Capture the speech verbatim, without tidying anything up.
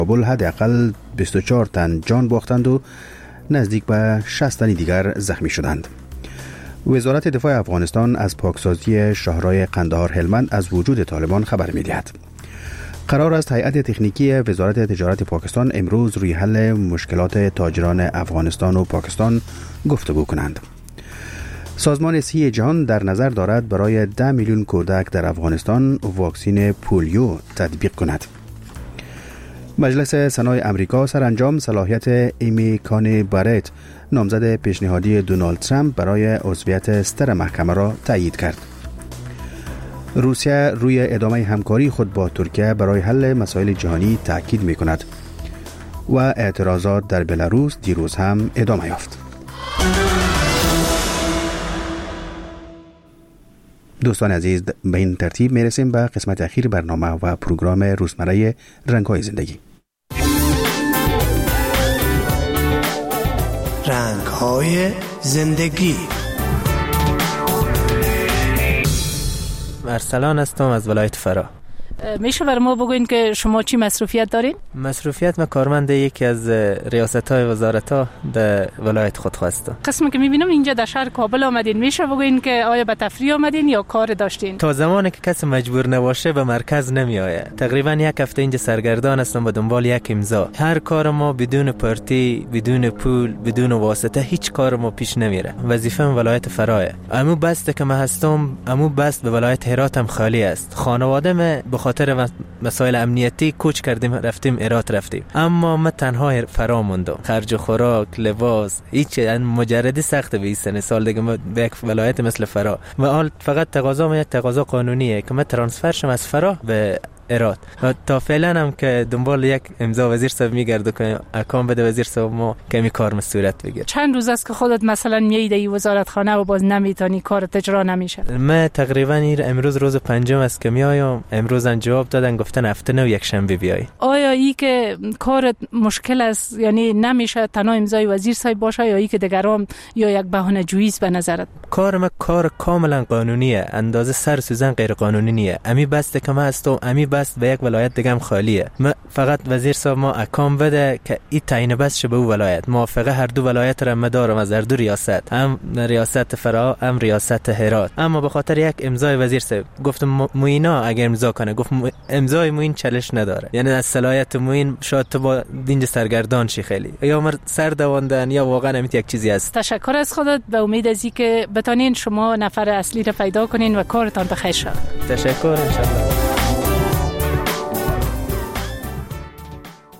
کابل حداقل بیست و چهار تن جان باختند و نزدیک به شصت تن دیگر زخمی شدند. وزارت دفاع افغانستان از پاکسازی شهرهای قندهار هلمند از وجود طالبان خبر می‌دهد. قرار است هیئت تکنیکی وزارت تجارت پاکستان امروز روی حل مشکلات تاجران افغانستان و پاکستان گفتگو کنند. سازمان صحی جهان در نظر دارد برای ده میلیون کودک در افغانستان واکسین پولیو تطبیق کند. مجلس سنای امریکا سرانجام صلاحیت ایمی کانی بارت نامزد پیشنهادی دونالد ترامپ برای عضویت ستر محکمه را تایید کرد. روسیه روی ادامه همکاری خود با ترکیه برای حل مسائل جهانی تاکید می کند و اعتراضات در بلاروس دیروز هم ادامه یافت. دوستان عزیز، به این ترتیب می رسیم به قسمت اخیر برنامه و پروگرام روزمره رنگ‌های زندگی. رنگ‌های زندگی. ارسلان هستم از ولایت فرا. میشه برای ما بگوین که شما چی مصروفیت دارین؟ مصروفیت ما کارمند یکی از ریاست‌های وزارت‌ها در ولایت خود هستم. قسمی که می‌بینم اینجا در شهر کابل آمدین، میشه بگوین که آیا به تفریح آمدین یا کار داشتین؟ تا زمانی که کسی مجبور نباشه به مرکز نمیآید. تقریبا یک هفته اینجا سرگردان هستم به دنبال یک امضا. هر کار ما بدون پارتی، بدون پول، بدون واسطه هیچ کار ما پیش نمیره. وظیفه ولایت فراه. امو بسته که من هستم، امو بست به ولایت هرات هم خالی است. خانواده ما به خاطر مسائل امنیتی کوچ کردیم رفتیم هرات رفتیم، اما من تنها فرا موندم. خرج و خوراک، لباس، هیچ مجردی سخت به این سن سال دیگه ما به یک ولایت مثل فرا و حال فقط تقاضا ما یک تقاضا قانونیه که من ترانسفر شم از فرا به هرات و تا فعلا هم که دنبال یک امضا وزیر صاحب میگرده که اکام بده وزیر صاحب ما کمی کار صورت بگیره. چند روز است که خودت مثلا میایدی وزارتخانه و باز نمیتونی کارت اجرا نمیشه؟ من تقریبا امروز روز پنجم است که میایم. امروز ان جواب دادن گفتن هفته نو یک شنبه بیای. آیا ای که کارت مشکل است یعنی نمیشه تنها امضای وزیر صاحب باشه یا ای که دیگران یا یک بهانه جویی است به نظرت؟ کار ما کار کاملا قانونیه، اندازه سر سوزن غیر قانونی نیه. امی بسته که ما هستم، امی بس به یک ولایت دیگه هم خالیه. ما فقط وزیر صاحب ما اکام بده که این تعیین بس شه به اون ولایت. موافقه هر دو ولایت را مدارم از هر دو ریاست، هم ریاست فرا هم ریاست هرات. اما به خاطر یک امضای وزیر صاحب گفتم موینا اگه امضا کنه، گفت امضای موین چالش نداره، یعنی از صلاحیت موین شاید تو با دینج سرگردان شی خیلی یا مر سر دواندن یا واقعا امیت یک چیزی است. تشکر از خودت، به امید از اینکه بتونین شما نفر اصلی را پیدا کنین و کارتان بخیر شود. تشکر ان شاء الله.